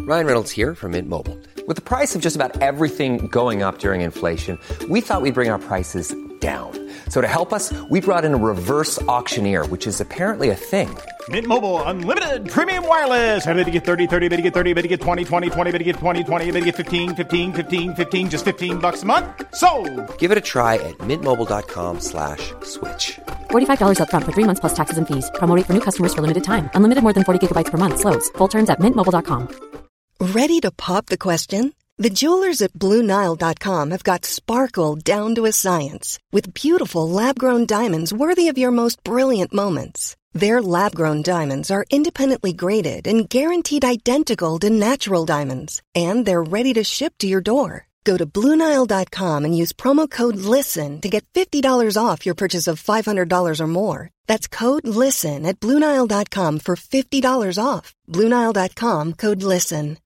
Ryan Reynolds here from Mint Mobile. With the price of just about everything going up during inflation, we thought we'd bring our prices down. So to help us, we brought in a reverse auctioneer, which is apparently a thing. Mint Mobile Unlimited Premium Wireless. How to get 30, 30, bit to get 30, bit to get 20, 20, 20, bit to get 20, 20, bit to get 15, 15, 15, 15, just $15 a month? Sold! Give it a try at mintmobile.com/switch. $45 up front for 3 months plus taxes and fees. Promo rate for new customers for limited time. Unlimited more than 40 gigabytes per month. Slows full terms at mintmobile.com. Ready to pop the question? The jewelers at BlueNile.com have got sparkle down to a science with beautiful lab-grown diamonds worthy of your most brilliant moments. Their lab-grown diamonds are independently graded and guaranteed identical to natural diamonds, and they're ready to ship to your door. Go to BlueNile.com and use promo code LISTEN to get $50 off your purchase of $500 or more. That's code LISTEN at BlueNile.com for $50 off. BlueNile.com, code LISTEN.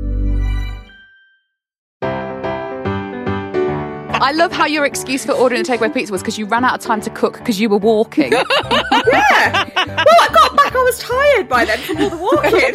I love how your excuse for ordering a takeaway pizza was because you ran out of time to cook because you were walking. Yeah. Well, I got back, I was tired by then from all the walking.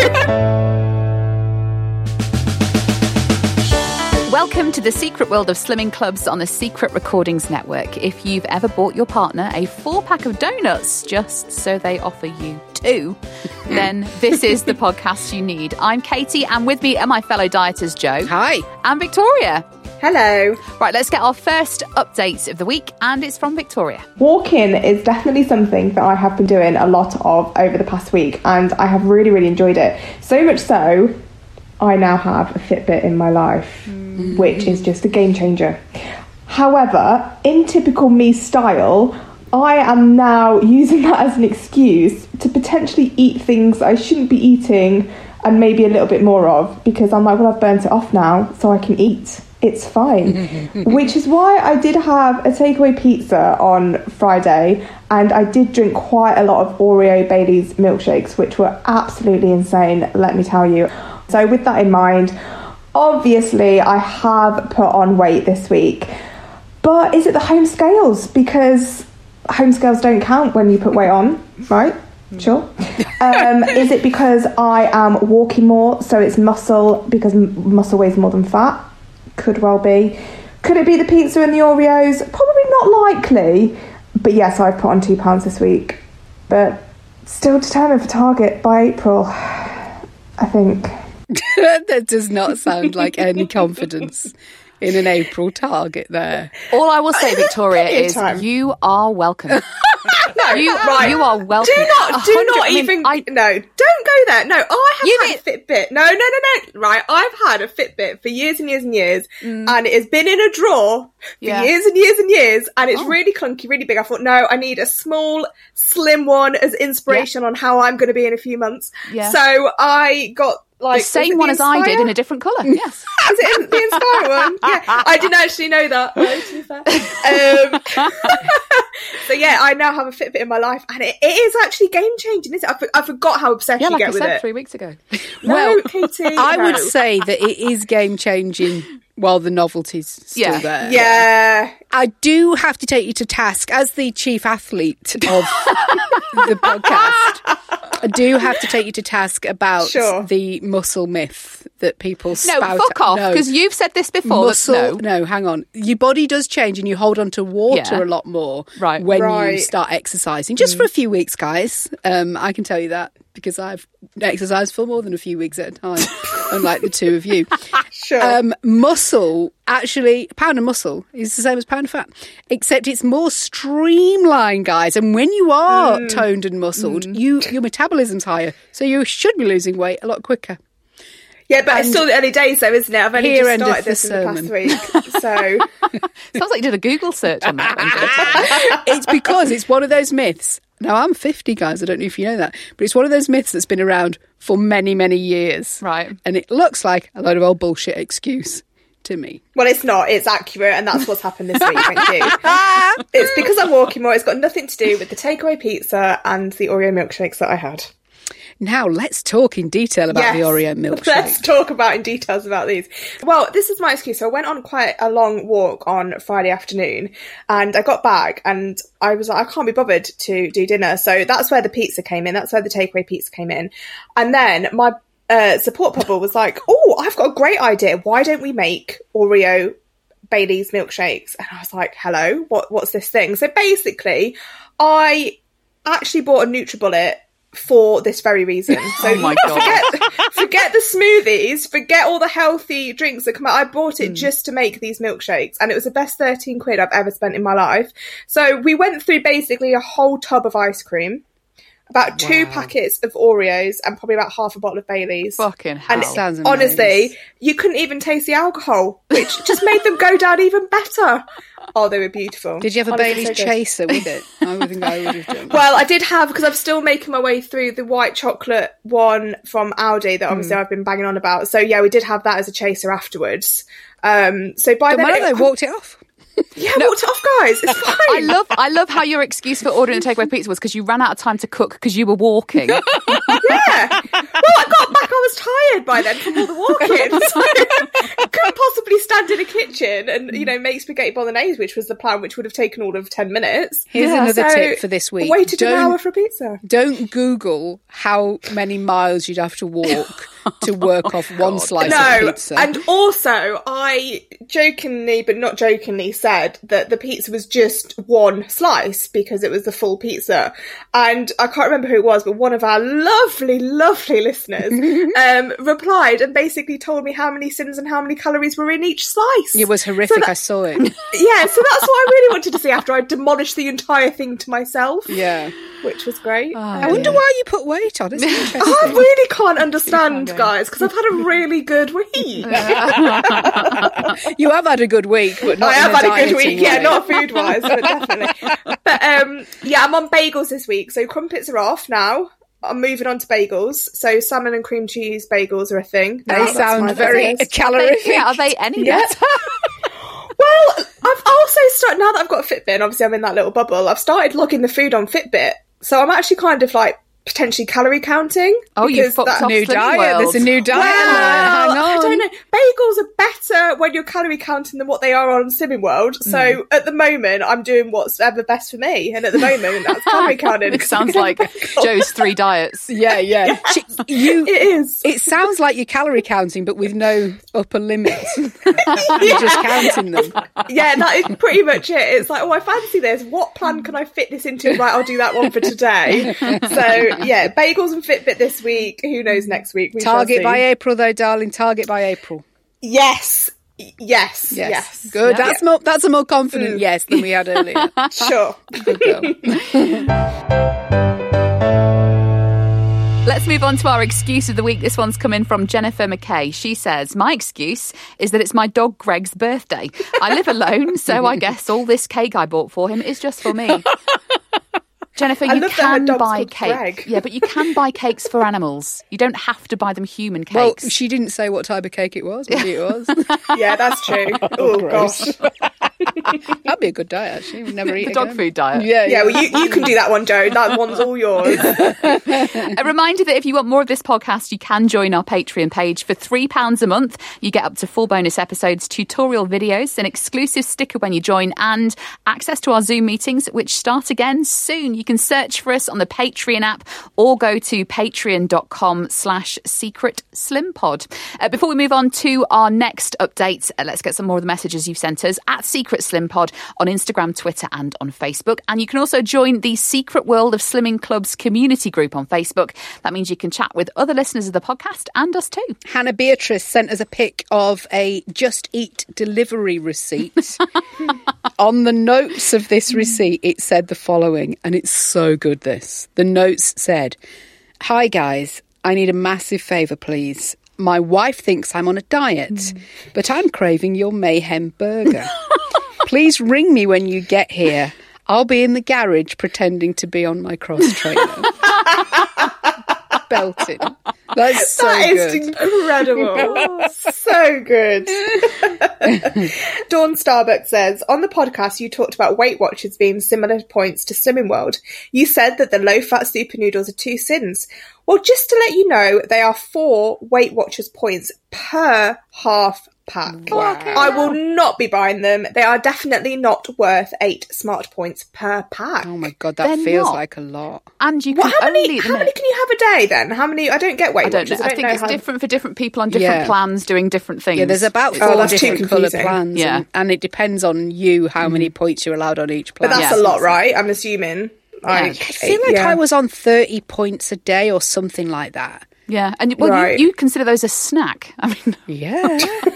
Welcome to the secret world of slimming clubs on the Secret Recordings Network. If you've ever bought your partner a 4-pack of donuts just so they offer you 2, then this is the podcast you need. I'm Katie, and with me are my fellow dieters, Joe. Hi. And Victoria. Hello. Right, let's get our first update of the week, and it's from Victoria. Walking is definitely something that I have been doing a lot of over the past week, and I have really, really enjoyed it. So much so, I now have a Fitbit in my life, which is just a game changer. However, in typical me style, I am now using that as an excuse to potentially eat things I shouldn't be eating and maybe a little bit more of, because I'm like, well, I've burnt it off now, so I can eat. It's fine. Which is why I did have a takeaway pizza on Friday, and I did drink quite a lot of Oreo Bailey's milkshakes, which were absolutely insane, let me tell you. So with that in mind, obviously I have put on weight this week. But is it the home scales? Because home scales don't count when you put weight on, right? Sure. Is it because I am walking more, so it's muscle, because muscle weighs more than fat? Could well be. Could it be the pizza and the Oreos? Probably not likely. But yes, I've put on 2 pounds this week. But still determined for Target by April, I think. That does not sound like any confidence in an April target there. All I will say, Victoria, is you are welcome. No, you are welcome. Do not even. No, don't go there. No, I have had a Fitbit. No. Right, I've had a Fitbit for years and years and years, and it has been in a drawer for years and years and years, and it's really clunky, really big. I thought, no, I need a small, slim one as inspiration on how I'm going to be in a few months. Yeah. So I got like the same one as I did in a different colour. Yes. Is it the Inspire one? Yeah, I didn't actually know that, though, to be fair. So yeah, I now have a Fitbit in my life, and it is actually game changing, isn't it? I forgot how obsessed you get with it. Yeah, like I said 3 weeks ago. Well, Katie, I would say that it is game changing while the novelty's still there. Yeah. I do have to take you to task as the chief athlete of the podcast. I do have to take you to task about the muscle myth that people spout. No, fuck off, because you've said this before. Muscle, no, hang on. Your body does change and you hold on to water a lot more when you start exercising. Just for a few weeks, guys. I can tell you that because I've exercised for more than a few weeks at a time, unlike the two of you. Muscle, actually, a pound of muscle is the same as a pound of fat, except it's more streamlined, guys. And when you are toned and muscled, your metabolism's higher, so you should be losing weight a lot quicker. Yeah, but it's still the early days, though, isn't it? I've only just started this in the past week, so sounds like you did a Google search on that. It's because it's one of those myths. Now, I'm 50, guys. I don't know if you know that, but it's one of those myths that's been around for many, many years. Right. And it looks like a load of old bullshit excuse to me. Well, it's not. It's accurate, and that's what's happened this week. Thank you. It's because I'm walking more. It's got nothing to do with the takeaway pizza and the Oreo milkshakes that I had. Now, let's talk in detail about the Oreo milkshake. Let's talk in details about these. Well, this is my excuse. So I went on quite a long walk on Friday afternoon, and I got back and I was like, I can't be bothered to do dinner. So that's where the pizza came in. That's where the takeaway pizza came in. And then my support bubble was like, oh, I've got a great idea. Why don't we make Oreo Bailey's milkshakes? And I was like, hello, what's this thing? So basically, I actually bought a NutriBullet for this very reason. So oh my God. Forget the smoothies, forget all the healthy drinks that come out. I bought it just to make these milkshakes, and it was the best 13 quid I've ever spent in my life. So we went through basically a whole tub of ice cream, about 2 packets of Oreos, and probably about half a bottle of Baileys. Fucking hell. And sounds amazing. honestly, you couldn't even taste the alcohol, which just made them go down even better. Oh, they were beautiful. Did you have a Bailey's chaser with it? I would think I would have done. Well, I did have, because I'm still making my way through the white chocolate one from Aldi that obviously I've been banging on about. So yeah, we did have that as a chaser afterwards. So by then they walked it off. Yeah, walked it off, guys. It's fine. I love how your excuse for ordering a takeaway pizza was because you ran out of time to cook because you were walking. Yeah. Well, I got back. I was tired by then from all the walking. So I couldn't possibly stand in a kitchen and, make spaghetti bolognese, which was the plan, which would have taken all of 10 minutes. Here's another tip for this week. Waited an hour for a pizza. Don't Google how many miles you'd have to walk to work off one slice of pizza. And also, I jokingly, but not jokingly, said that the pizza was just one slice because it was the full pizza. And I can't remember who it was, but one of our lovely, lovely listeners replied and basically told me how many sins and how many calories were in each slice. It was horrific. I saw it. Yeah, so that's what I really wanted to see after I demolished the entire thing to myself. Yeah. Which was great. I wonder why you put weight on. It's interesting. I really can't understand, guys, because I've had a really good week. You have had a good week, but not I have had a good way. week, yeah, not food-wise, but definitely. But I'm on bagels this week, so crumpets are off now. I'm moving on to bagels. So salmon and cream cheese bagels are a thing. They sound very calorific. Are they any better? Well, I've also started, now that I've got a Fitbit, and obviously I'm in that little bubble, I've started logging the food on Fitbit. So I'm actually kind of like potentially calorie counting. Oh, you've fucked off new diet. World. There's a new diet. Hang on. I don't know. Bagels are better when you're calorie counting than what they are on Slimming World. So at the moment, I'm doing what's ever best for me. And at the moment, that's calorie counting. It sounds like Joe's 3 diets. Yeah. It is. It sounds like you're calorie counting, but with no upper limit. You're just counting them. Yeah, that is pretty much it. It's like, I fancy this. What plan can I fit this into? Right, I'll do that one for today. So, yeah, bagels and Fitbit this week. Who knows next week? Target by April, though, darling. Target by April. Yes. Good. That's a more confident yes than we had earlier. Sure. Good girl. Let's move on to our excuse of the week. This one's coming from Jennifer McKay. She says, my excuse is that it's my dog Greg's birthday. I live alone, so I guess all this cake I bought for him is just for me. Jennifer, you can buy cake. Greg. Yeah, but you can buy cakes for animals. You don't have to buy them human cakes. Well, she didn't say what type of cake it was. Maybe it was. Yeah, that's true. Oh, gosh. That'd be a good diet, actually. We'd never eat the dog food diet. Yeah, well, you can do that one, Joe. That one's all yours. A reminder that if you want more of this podcast, you can join our Patreon page. For £3 a month, you get up to 4 bonus episodes, tutorial videos, an exclusive sticker when you join, and access to our Zoom meetings, which start again soon. You can search for us on the Patreon app or go to patreon.com/secretslimpod. Before we move on to our next update, let's get some more of the messages you've sent us at Secret Slim Pod on Instagram, Twitter and on Facebook. And you can also join the Secret World of Slimming Club's community group on Facebook. That means you can chat with other listeners of the podcast and us too. Hannah Beatrice sent us a pic of a Just Eat delivery receipt. On the notes of this receipt, it said the following, and it's so good, this. The notes said, "Hi guys, I need a massive favour, please. My wife thinks I'm on a diet, but I'm craving your mayhem burger. Please ring me when you get here. I'll be in the garage pretending to be on my cross trainer." Belting. That's so that good. Is incredible. So good. Dawn Starbuck says, on the podcast you talked about Weight Watchers being similar points to Slimming World. You said that the low-fat super noodles are 2 sins. Well, just to let you know, they are 4 Weight Watchers points per half pack. Wow. I will not be buying them. They are definitely not worth 8 smart points per pack. Oh my God, that feels like a lot. And you can how many can you have a day then? How many? I don't get Weight I don't know. I think it's different for different people on different plans doing different things. Yeah, there's about 4 different colour plans. Yeah. And it depends on you how many points you're allowed on each plan. But that's a lot, right? I'm assuming. I feel like I was on 30 points a day or something like that. Yeah, and you consider those a snack. I mean, yeah.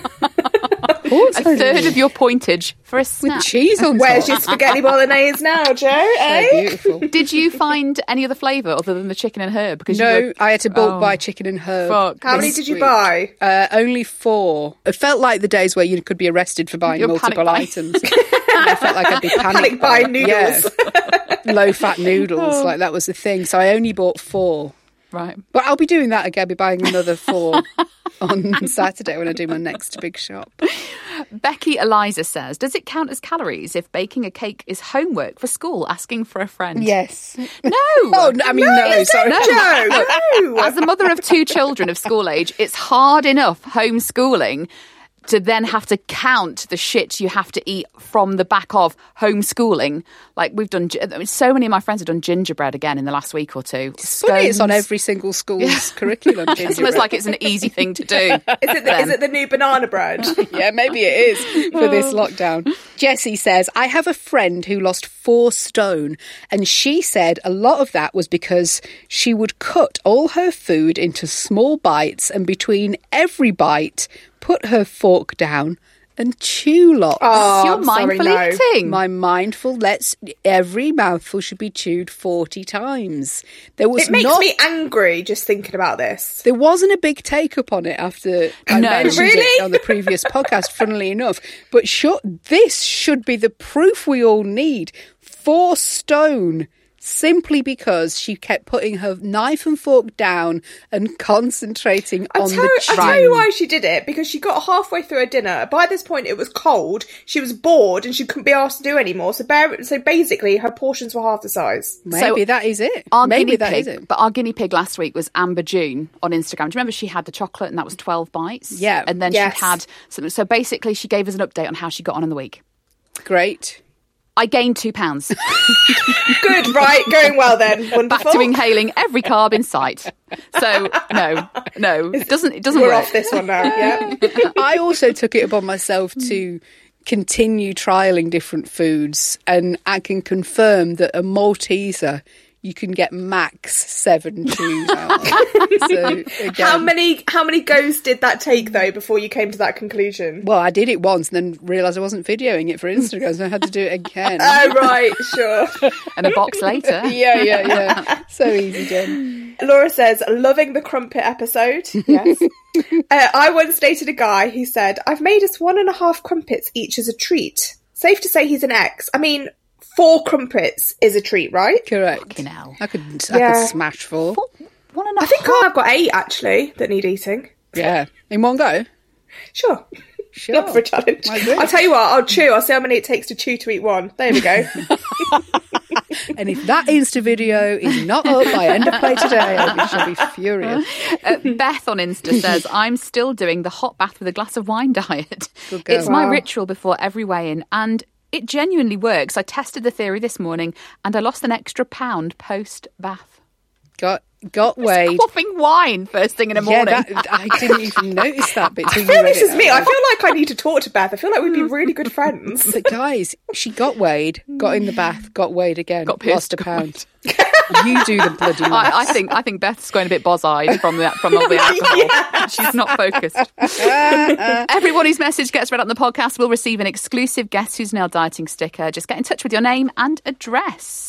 A third of your pointage for a snack. With cheese on top. Where's your spaghetti bolognese now, Joe? So beautiful. Did you find any other flavour other than the chicken and herb? Because I had to bulk buy chicken and herb. Fuck. How many did you buy? Only 4. It felt like the days where you could be arrested for buying multiple items. I felt like I'd be panic buying noodles. Yeah. Low-fat noodles, like that was the thing. So I only bought 4. Right. But I'll be doing that again. I'll be buying another 4 on Saturday when I do my next big shop. Becky Eliza says, does it count as calories if baking a cake is homework for school, asking for a friend? Yes. No. No, sorry. No. As a mother of 2 children of school age, it's hard enough homeschooling to then have to count the shit you have to eat from the back of homeschooling. Like we've done, so many of my friends have done gingerbread again in the last week or 2. It's funny, it's on every single school's curriculum. It's almost like it's an easy thing to do. Is it the new banana bread? Yeah, maybe it is for this lockdown. Jessie says, I have a friend who lost 4 stone, and she said a lot of that was because she would cut all her food into small bites, and between every bite put her fork down and chew lots. Oh, you're mindful eating. My mindful, every mouthful should be chewed 40 times. It makes me angry just thinking about this. There wasn't a big take-up on it after I mentioned it on the previous podcast, funnily enough. But this should be the proof we all need. 4 stone. Simply because she kept putting her knife and fork down and concentrating on the chew. I'll tell you why she did it. Because she got halfway through her dinner. By this point, it was cold. She was bored and she couldn't be asked to do anymore. So basically, her portions were half the size. Maybe that is it. But our guinea pig last week was Amber June on Instagram. Do you remember she had the chocolate and that was 12 bites? Yeah. And then she had something. So basically, she gave us an update on how she got on in the week. Great. I gained 2 pounds. Good, right, going well then. Wonderful. Back to inhaling every carb in sight. So no, it doesn't We're work. off this one now. Yeah. I also took it upon myself to continue trialling different foods, and I can confirm that a Malteser you can get max 7 chews out of. So, again, how many goes did that take though before you came to that conclusion? Well, I did it once and then realised I wasn't videoing it for Instagram, so I had to do it again. Oh, right, sure. And a box later. Yeah. So easy, Jen. Laura says, loving the crumpet episode. Yes. I once dated a guy who said, I've made us 1.5 crumpets each as a treat. Safe to say he's an ex. I mean, 4 crumpets is a treat, right? Correct. I could smash 4. 1.5. I think I've got 8 actually that need eating. Yeah. In one go? Sure. Up for a challenge. I'll tell you what, I'll chew. I'll see how many it takes to chew to eat one. There we go. And if that Insta video is not up by end of play today, I shall be furious. Beth on Insta says, I'm still doing the hot bath with a glass of wine diet. Good girl. It's my ritual before every weigh-in, and it genuinely works. I tested the theory this morning and I lost an extra pound post-bath. Got weighed. Coughing wine first thing in the morning. Yeah, I didn't even notice that bit. I feel this is me. I feel like I need to talk to Beth. I feel like we'd be really good friends. But guys, she got weighed, got in the bath, got weighed again, lost a pound. You do the bloody maths. I think Beth's going a bit boz-eyed from all the alcohol. Yeah. She's not focused. Everyone whose message gets read out on the podcast will receive an exclusive Guess Who's Nailed Dieting sticker. Just get in touch with your name and address.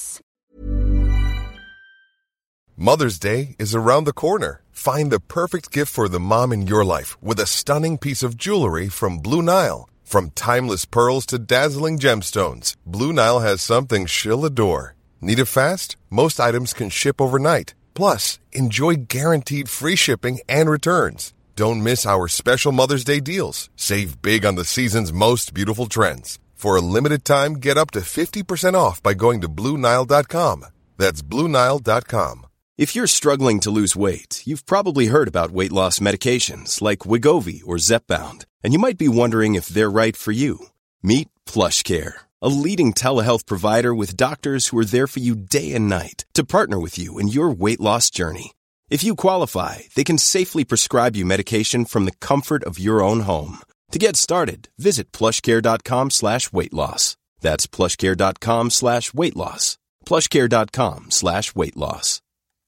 Mother's Day is around the corner. Find the perfect gift for the mom in your life with a stunning piece of jewelry from Blue Nile. From timeless pearls to dazzling gemstones, Blue Nile has something she'll adore. Need it fast? Most items can ship overnight. Plus, enjoy guaranteed free shipping and returns. Don't miss our special Mother's Day deals. Save big on the season's most beautiful trends. For a limited time, get up to 50% off by going to BlueNile.com. That's BlueNile.com. If you're struggling to lose weight, you've probably heard about weight loss medications like Wegovy or Zepbound, and you might be wondering if they're right for you. Meet PlushCare, a leading telehealth provider with doctors who are there for you day and night to partner with you in your weight loss journey. If you qualify, they can safely prescribe you medication from the comfort of your own home. To get started, visit plushcare.com/weight-loss. That's plushcare.com/weight-loss. plushcare.com/weight-loss.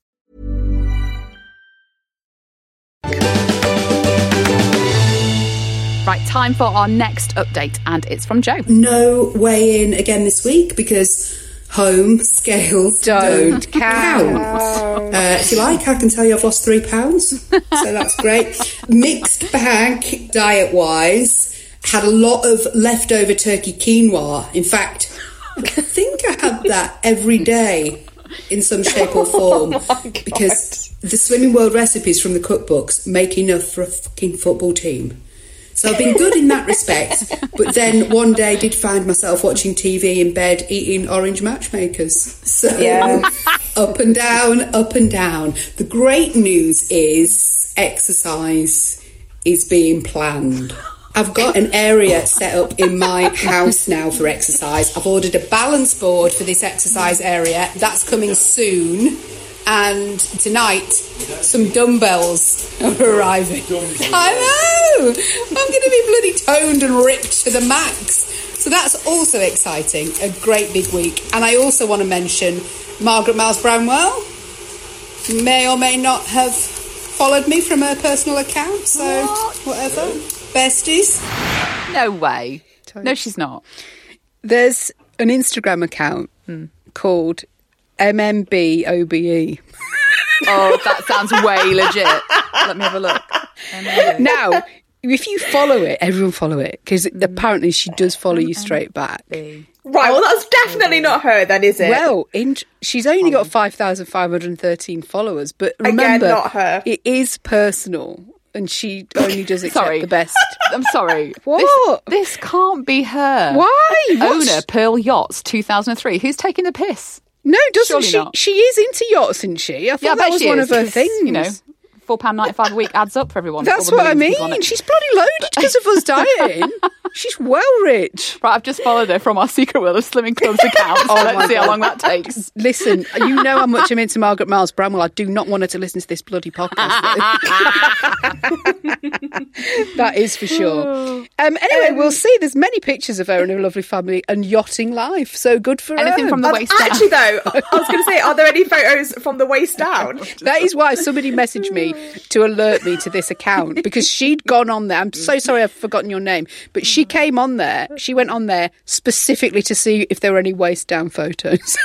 Right, time for our next update, and it's from Jo. No weigh in again this week because home scales don't count. If you like, I can tell you I've lost 3 pounds, so that's great. Mixed bag diet-wise. Had a lot of leftover turkey quinoa. In fact, I think I had that every day in some shape or form because the Slimming World recipes from the cookbooks make enough for a fucking football team. So I've been good in that respect, but then one day did find myself watching TV in bed eating orange matchmakers. So up and down, up and down. The great news is exercise is being planned. I've got an area set up in my house now for exercise. I've ordered a balance board for this exercise area. That's coming soon. And tonight, some dumbbells are arriving. I know! I'm going to be bloody toned and ripped to the max. So that's also exciting. A great big week. And I also want to mention Margaret Miles Bramwell may or may not have followed me from her personal account. So, whatever. Besties. No way. No, she's not. There's an Instagram account called MMBOBE. Oh, that sounds way legit. Let me have a look. Now, if you follow it, everyone follow it, because apparently she does follow you straight back. Right, well, that's definitely not her then, is it? Well, she's only got 5,513 followers, but remember, again, not her. It is personal. And she only does accept the best. I'm sorry. What? This can't be her. Why? Owner, Pearl Yachts, 2003. Who's taking the piss? No, doesn't Surely she? not. She is into yachts, isn't she? I thought that was one of her things. You know, £4.95 a week adds up for everyone. That's what I mean. She's bloody loaded because of us dieting. She's well rich. Right, I've just followed her from our Secret World of Slimming Club's account. So let's see how long that takes. Listen, you know how much I'm into Margaret Miles Bramwell. I do not want her to listen to this bloody podcast. That is for sure. Anyway, we'll see. There's many pictures of her and her lovely family and yachting life. So good for her. Anything from the waist down? Actually, though, I was going to say, are there any photos from the waist down? That is why somebody messaged me to alert me to this account, because she'd gone on there. I'm so sorry I've forgotten your name, but she came on there. She went on there specifically to see if there were any waist down photos.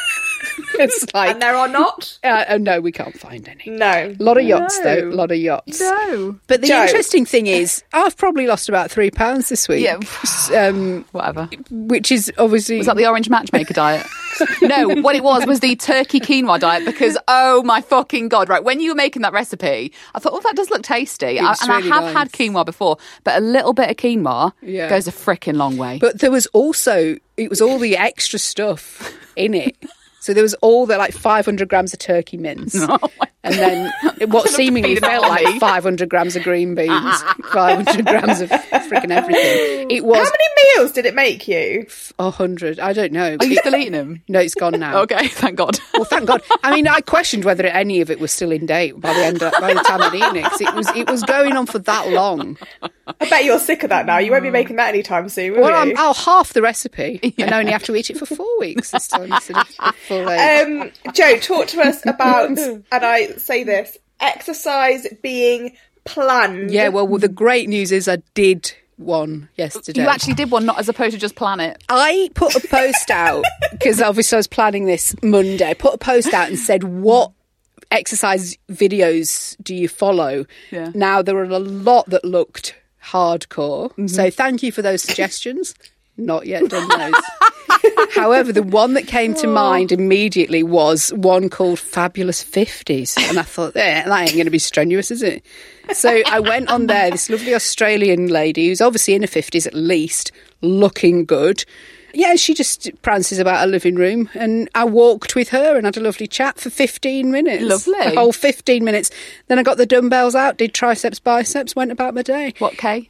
It's like, and there are not? No, we can't find any. No. A lot of yachts, though. A lot of yachts. No. But the interesting thing is, I've probably lost about 3 pounds this week. Yeah. Whatever. Which is obviously... Was that the orange matchmaker diet? No, what it was the turkey quinoa diet, because, oh my fucking God, right, when you were making that recipe, I thought, oh, that does look tasty. I have had quinoa before, but a little bit of quinoa goes a frickin' long way. But there was also, it was all the extra stuff in it. So there was all the 500 grams of turkey mince. And then what seemingly felt like 500 grams of green beans, 500 grams of freaking everything. It was. How many meals did it make you? 100. I don't know. Are you still eating them? No, it's gone now. Okay, thank God. Well, thank God. I mean, I questioned whether any of it was still in date by the time I'd eaten it, because it was going on for that long. I bet you're sick of that now. You won't be making that anytime soon, will you? I'll half the recipe and only have to eat it for 4 weeks this time instead of full eight. Jo, talk to us about, and I say this, exercise being planned. Yeah, well, the great news is I did one yesterday. You actually did one, not as opposed to just plan it. I put a post out, because obviously I was planning this Monday. I put a post out and said, what exercise videos do you follow? Yeah. Now, there were a lot that looked hardcore. Mm-hmm. So thank you for those suggestions. Not yet done those. However, the one that came to mind immediately was one called Fabulous 50s. And I thought, that ain't going to be strenuous, is it? So I went on there, this lovely Australian lady who's obviously in her 50s at least, looking good. Yeah, she just prances about her living room, and I walked with her and had a lovely chat for 15 minutes. Lovely. A whole 15 minutes. Then I got the dumbbells out, did triceps, biceps, went about my day. What K?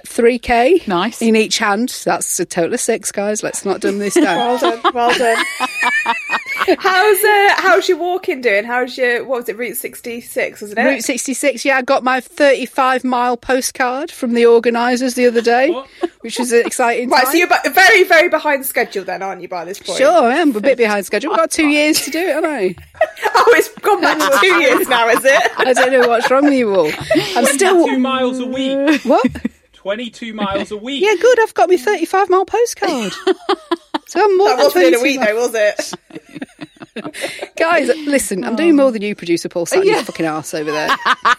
3K. Nice. In each hand. That's a total of 6, guys. Let's not dumb this down. Well done. How's your walking doing? How's your, what was it, Route 66, wasn't it? Route 66, yeah. I got my 35-mile postcard from the organisers the other day, which was exciting. Right, so you're very, very behind schedule then, aren't you, by this point? Sure, I am a bit behind schedule. I've got 2 years to do it, haven't I? Oh, it's gone back to 2 years now, is it? I don't know what's wrong with you all. I'm still 22 miles a week. What? 22 miles a week. Yeah, good. I've got my 35-mile postcard. So I'm more that than wasn't in a week, though, was it? Guys, listen, I'm doing more than you, producer Paul, sat in your fucking arse over there.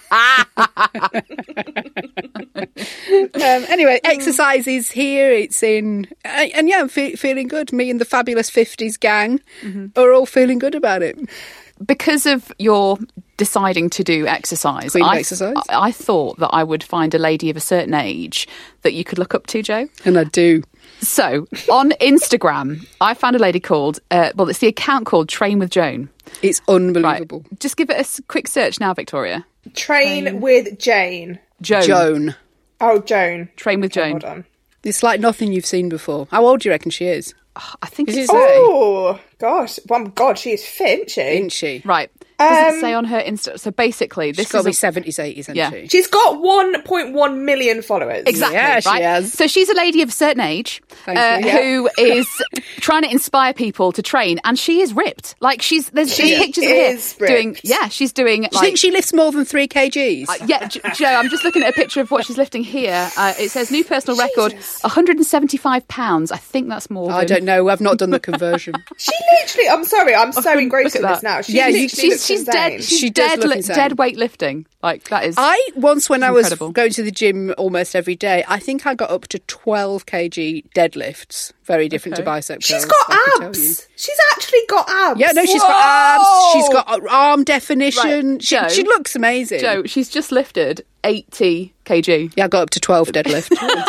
Anyway, exercise is here. It's in... and yeah, I'm feeling good. Me and the Fabulous 50s gang are all feeling good about it. Because of your deciding to do exercise, I thought that I would find a lady of a certain age that you could look up to, Joe. And I do. So, on Instagram, I found a lady called, it's the account called Train with Joan. It's unbelievable. Right. Just give it a quick search now, Victoria. Train with Jane. Joan. Oh, Joan. Train with Joan. Hold on. It's like nothing you've seen before. How old do you reckon she is? I think it's... Oh, gosh. Oh, God, she is fit, isn't she? Right. Does it say on her Insta? So basically, this she's got to be 70s, 80s, isn't she? She's got 1.1 million followers. Exactly, yeah, right? She has. So she's a lady of a certain age who is trying to inspire people to train, and she is ripped. Like, there's pictures of her doing... Yeah, she's doing... Do you think she lifts more than 3 kgs? Yeah, Joe, I'm just looking at a picture of what she's lifting here. It says new personal record, 175 pounds. I think that's more than... I don't know. I've not done the conversion. She literally... I'm sorry, I'm so engrossed in this now. She's dead. She's dead weightlifting. Like, that is... Once when I was going to the gym almost every day, I think I got up to 12 kg deadlifts. Very different to bicep curls. She's got abs. She's actually got abs. Yeah, no, she's got abs. She's got arm definition. Right. She looks amazing. Joe, she's just lifted 80 kg. Yeah, I got up to 12 deadlift.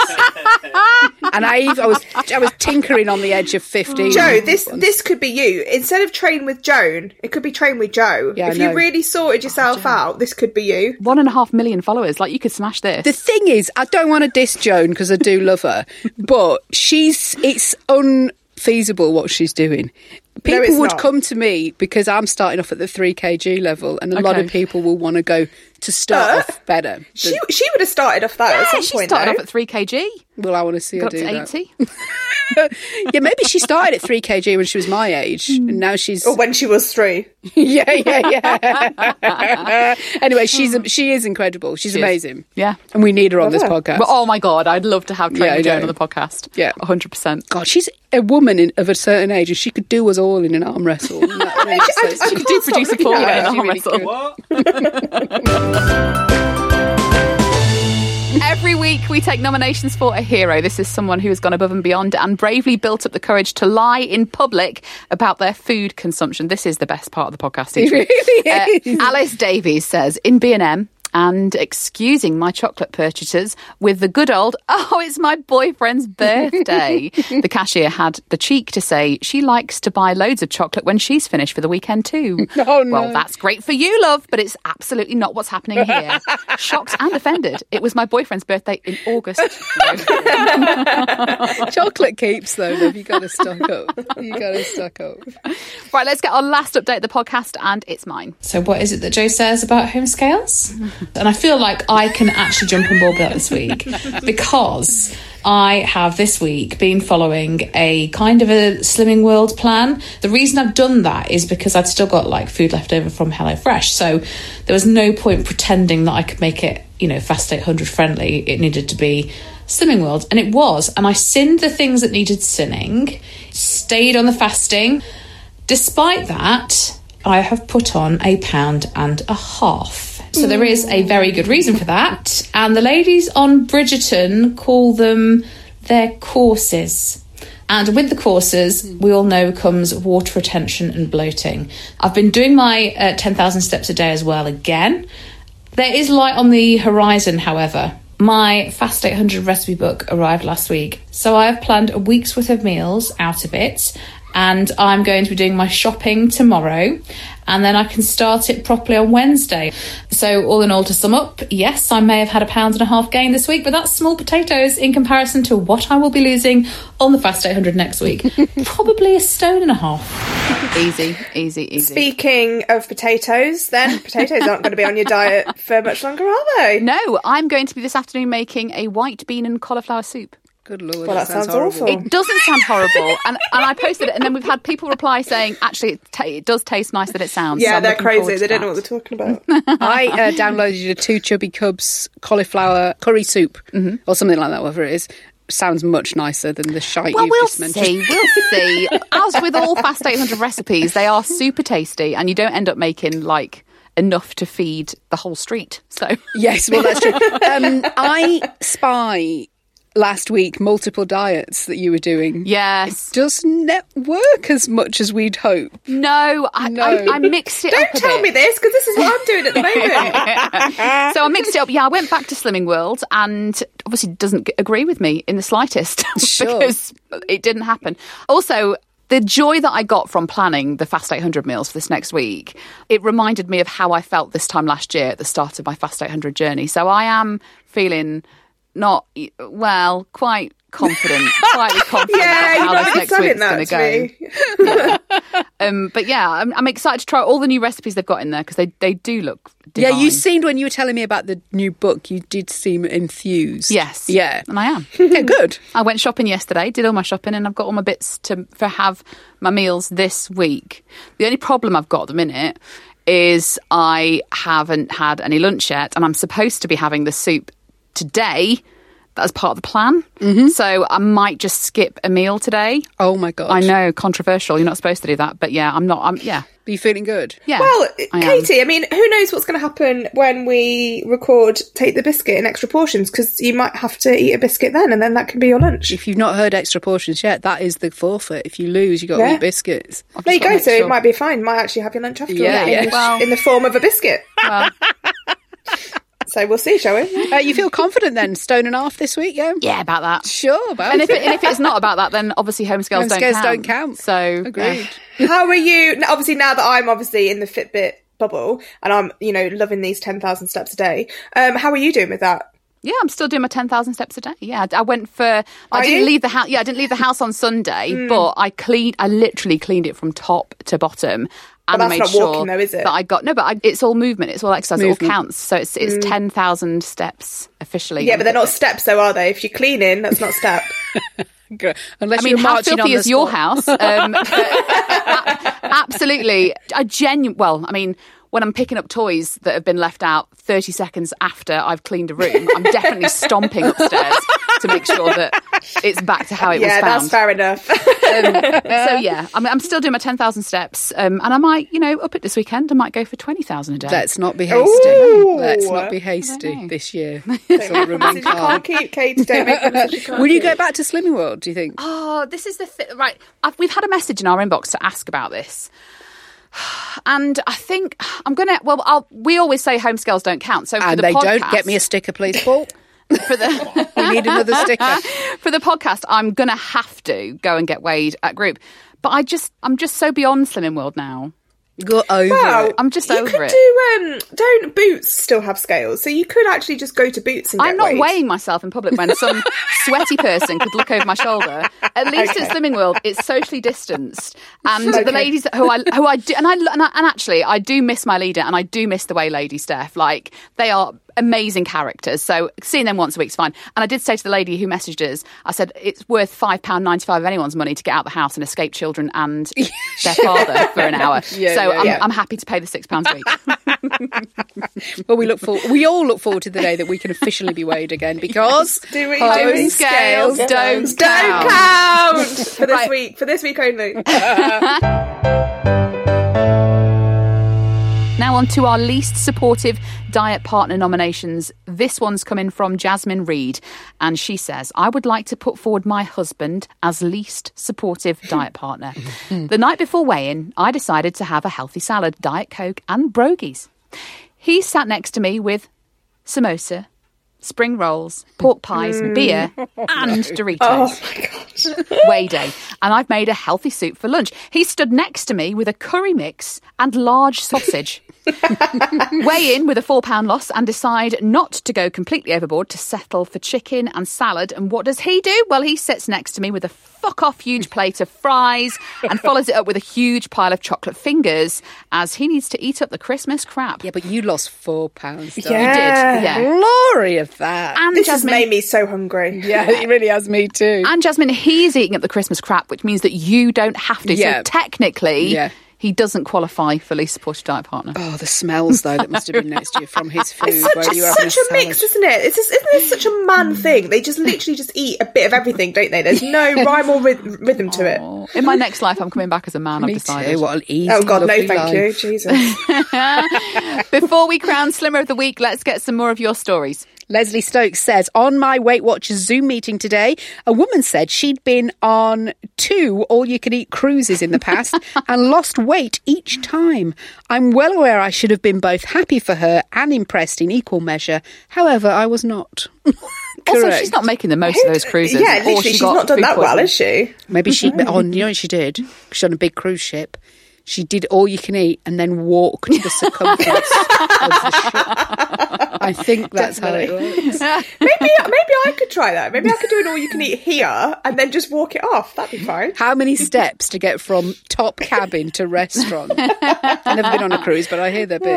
And I was tinkering on the edge of 15. Joe, this could be you. Instead of Train with Joan, it could be Train with Joe. Yeah, if you really sorted yourself out, this could be you. 1.5 million followers. Like, you could smash this. The thing is, I don't want to diss Joan because I do love her, but it's unfeasible what she's doing. People would come to me because I'm starting off at the 3 kg level, and a lot of people will want to go to start off better. She would have started off that at some point. She started off at 3 kg. Well, I want to see her do that. 80. Yeah, maybe she started at 3 kg when she was my age, and now she's... Or when she was 3. Yeah. Anyway, she is incredible. She's amazing. Yeah. And we need her on this podcast. Well, oh my God, I'd love to have Train with Joan on the podcast. Yeah. 100%. God, she's a woman of a certain age, and she could do us all in an arm wrestle. She could do producer Paul in an arm wrestle. What? Every week we take nominations for a hero. This is someone who has gone above and beyond and bravely built up the courage to lie in public about their food consumption. This is the best part of the podcast. It really is. Alice Davies says, in B&M, and excusing my chocolate purchases with the good old, oh, it's my boyfriend's birthday. The cashier had the cheek to say she likes to buy loads of chocolate when she's finished for the weekend too. Oh, no. Well, that's great for you, love, but it's absolutely not what's happening here. Shocked and offended. It was my boyfriend's birthday in August. Chocolate keeps, though, love. You got to stock up. Right, let's get our last update of the podcast, and it's mine. So what is it that Joe says about home scales? And I feel like I can actually jump on board with that this week, because I have this week been following a kind of a Slimming World plan. The reason I've done that is because I'd still got like food left over from HelloFresh. So there was no point pretending that I could make it, Fast 800 friendly. It needed to be Slimming World. And it was. And I sinned the things that needed sinning, stayed on the fasting. Despite that, I have put on 1.5 pounds. So there is a very good reason for that. And the ladies on Bridgerton call them their courses. And with the courses, we all know comes water retention and bloating. I've been doing my 10,000 steps a day as well again. There is light on the horizon, however. My Fast 800 recipe book arrived last week. So I have planned a week's worth of meals out of it. And I'm going to be doing my shopping tomorrow, and then I can start it properly on Wednesday. So all in all, to sum up, yes, I may have had 1.5 pounds gain this week, but that's small potatoes in comparison to what I will be losing on the Fast 800 next week. Probably 1.5 stones. Easy. Speaking of potatoes, then, potatoes aren't going to be on your diet for much longer, are they? No, I'm going to be this afternoon making a white bean and cauliflower soup. Good Lord. Well, that sounds awful. It doesn't sound horrible. And I posted it, and then we've had people reply saying, actually, it does taste nicer than it sounds. Yeah, so they're crazy. They don't know what they're talking about. I downloaded a 2 Chubby Cubs cauliflower curry soup, or something like that, whatever it is. Sounds much nicer than the shite you've just mentioned. We'll see. As with all Fast 800 recipes, they are super tasty, and you don't end up making, enough to feed the whole street. So yes, well, that's true. I spy last week multiple diets that you were doing. Yes. It doesn't work as much as we'd hope. No, I mixed it up a bit. Don't tell me this, because this is what I'm doing at the moment. So I mixed it up. Yeah, I went back to Slimming World, and obviously doesn't agree with me in the slightest because it didn't happen. Also, the joy that I got from planning the Fast 800 meals for this next week, it reminded me of how I felt this time last year at the start of my Fast 800 journey. So I am feeling quite confident, quietly confident about how this next week's going to go. But yeah, I'm excited to try all the new recipes they've got in there because they do look divine. Yeah, you seemed, when you were telling me about the new book, you did seem enthused. Yes. Yeah. And I am. Yeah, good. I went shopping yesterday, did all my shopping, and I've got all my bits to have my meals this week. The only problem I've got at the minute is I haven't had any lunch yet, and I'm supposed to be having the soup today. That's part of the plan. Mm-hmm. So I might just skip a meal today. Oh my God. I know, controversial. You're not supposed to do that. But yeah, I'm not. Are you feeling good? Yeah. Well, Katie, I mean, who knows what's going to happen when we record Take the Biscuit in extra portions, because you might have to eat a biscuit then, and then that can be your lunch. If you've not heard extra portions yet, that is the forfeit. If you lose, you've got to eat biscuits. There you go. So it might be fine. Might actually have your lunch after in the form of a biscuit. Well. So we'll see, shall we? You feel confident then, stone and a half this week, yeah? Yeah, about that. Sure, about and if it's not about that, then obviously home scales don't count. So agreed. How are you? Obviously, now that I'm obviously in the Fitbit bubble and I'm, loving these 10,000 steps a day. How are you doing with that? Yeah, I'm still doing my 10,000 steps a day. Yeah, I went for. I didn't leave the house. Yeah, I didn't leave the house on Sunday, but I literally cleaned it from top to bottom. And that's made not sure walking, though, is it? That I got it's all movement, it's all exercise, it all counts. So it's 10,000 steps officially. Yeah, but they're not steps, though, are they? If you're cleaning, that's not a step. Unless how filthy is your house? Absolutely, when I'm picking up toys that have been left out 30 seconds after I've cleaned a room, I'm definitely stomping upstairs to make sure that it's back to how it was found. Yeah, that's fair enough. So yeah, I'm still doing my 10,000 steps, and I might, up it this weekend. I might go for 20,000 a day. Let's not be hasty. Ooh. Let's not be hasty this year. You can't keep, Kate. Don't make promises. Will you go back to Slimming World, do you think? Oh, this is right. We've had a message in our inbox to ask about this. And I think I'm going to... we always say home scales don't count. So and for the podcast, don't get me a sticker, please, Paul. We need another sticker. For the podcast, I'm going to have to go and get weighed at group. But I'm just so beyond Slimming World now. Go over it. I'm just over it. Don't Boots still have scales? So you could actually just go to Boots and I'm get weighed. not weighing myself in public when some sweaty person could look over my shoulder. At least at Slimming World, it's socially distanced, and the ladies who I do, and actually I do miss my leader, and I do miss the way Lady Steph. Like, they are amazing characters, so seeing them once a week's fine. And I did say to the lady who messaged us, I said it's worth £5.95 of anyone's money to get out the house and escape children and their father for an hour. I'm happy to pay the £6 a week. Well, we all look forward to the day that we can officially be weighed again, because home scales don't count for this week. For this week only. Now on to our least supportive diet partner nominations. This one's coming from Jasmine Reed, and she says, I would like to put forward my husband as least supportive diet partner. The night before weigh-in, I decided to have a healthy salad, Diet Coke and Brogies. He sat next to me with samosa, spring rolls, pork pies, beer and Doritos. Oh my gosh. Weigh day. and I've made a healthy soup for lunch. He stood next to me with a curry mix and large sausage. Weigh in with a £4 loss and decide not to go completely overboard to settle for chicken and salad. And what does he do? Well, he sits next to me with a fuck-off huge plate of fries and follows it up with a huge pile of chocolate fingers as he needs to eat up the Christmas crap. Yeah, but you lost £4. Yeah. You did. Yeah. Glory of that. And this Jasmine, has made me so hungry. Yeah, it really has me too. And Jasmine, he's eating up the Christmas crap, which means that you don't have to. Yeah. So technically... Yeah. He doesn't qualify for least supported diet partner. Oh, the smells, though, that must have been next to you from his food. It's such a mix, isn't it? Isn't it such a man thing? They just literally just eat a bit of everything, don't they? There's no rhyme or rhythm to it. In my next life, I'm coming back as a man, I've decided. Too. What an easy, oh, God, no, thank life. you. Jesus. Before we crown Slimmer of the Week, let's get some more of your stories. Leslie Stokes says, on my Weight Watchers Zoom meeting today, a woman said she'd been on 2 all-you-can-eat cruises in the past and lost weight each time. I'm well aware I should have been both happy for her and impressed in equal measure. However, I was not. Also, she's not making the most of those cruises. Yeah, literally, she's not done that well, has she? Maybe she... Oh, you know what she did? She's on a big cruise ship. She did all you can eat and then walked the circumference of the ship. I think that's Definitely. how it works. Maybe I could try that. Maybe I could do an all you can eat here and then just walk it off. That'd be fine. How many steps to get from top cabin to restaurant? I've never been on a cruise, but I hear they're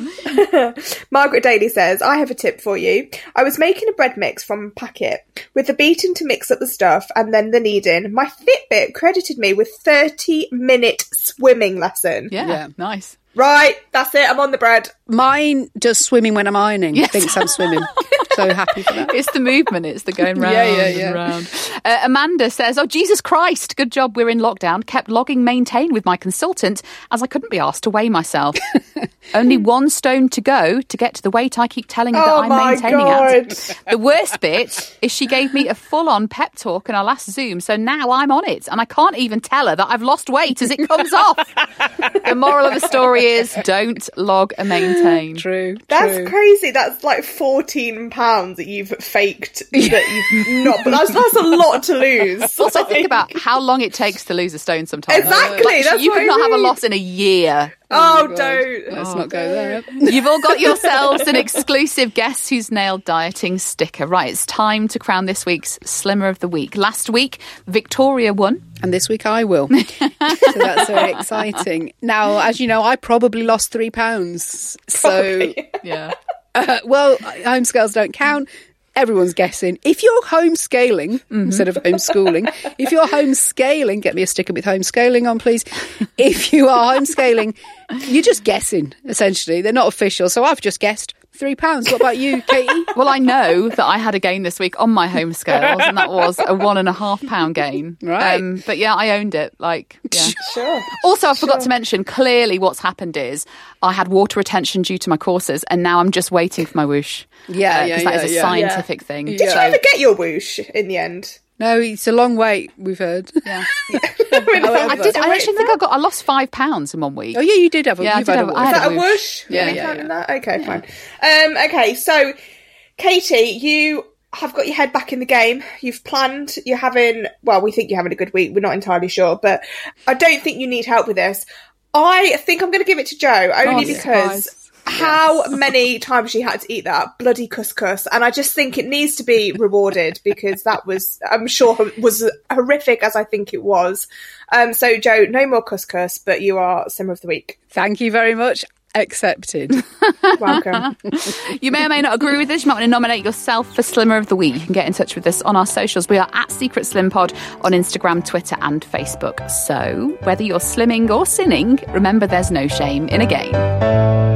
big. Margaret Daly says, I have a tip for you. I was making a bread mix from a packet with the beaten to mix up the stuff and then the kneading. My Fitbit credited me with 30-minute swimming lesson. Yeah, nice. Right, that's it. I'm on the bread. Mine does swimming when I'm ironing. Yes. Thinks I'm swimming. So happy for that. It's the movement. It's the going round and round. Amanda says, oh, Jesus Christ, good job we're in lockdown. Kept logging maintain with my consultant as I couldn't be asked to weigh myself. Only 1 stone to go to get to the weight I keep telling her that I'm maintaining at. The worst bit is she gave me a full-on pep talk in our last Zoom, so now I'm on it and I can't even tell her that I've lost weight as it comes off. The moral of the story is don't log a maintain. True. That's crazy. That's like £14 that you've faked that you've not. But that's a lot to lose. Also, think about how long it takes to lose a stone sometimes. Exactly. That's you could not have a loss in a year. Oh, don't. Let's not go there. You've all got yourselves an exclusive Guess Who's Nailed dieting sticker. Right, it's time to crown this week's Slimmer of the Week. Last week, Victoria won. And this week I will. So that's very exciting. Now, as you know, I probably lost £3. So, yeah. Well, home scales don't count. Everyone's guessing. If you're home scaling instead of homeschooling, if you're home scaling, get me a sticker with home scaling on, please. If you are home scaling, you're just guessing, essentially. They're not official. So I've just guessed £3. What about you, Katie? Well, I know that I had a gain this week on my home scales, and that was a £1.5 gain. Right. But yeah, I owned it. Sure. Also, I forgot to mention, clearly what's happened is I had water retention due to my courses, and now I'm just waiting for my whoosh. Because that is a scientific thing. Did you ever get your whoosh in the end? No, it's a long wait, we've heard. Yeah. I actually think I lost £5 in 1 week. Oh, yeah, you did have a Is that a whoosh? Yeah. Okay, fine. Okay, so, Katie, you have got your head back in the game. You've planned. You're having, well, we think you're having a good week. We're not entirely sure, but I don't think you need help with this. I think I'm going to give it to Jo, only because... How many times she had to eat that bloody couscous, and I just think it needs to be rewarded because that was, I'm sure, was horrific as I think it was. So Jo, no more couscous, but you are Simmer of the Week. Thank you very much. Accepted. Welcome. You may or may not agree with this. You might want to nominate yourself for Slimmer of the Week. You can get in touch with us on our socials. We are at Secret Slim Pod on Instagram, Twitter and Facebook. So whether you're slimming or sinning, remember there's no shame in a game.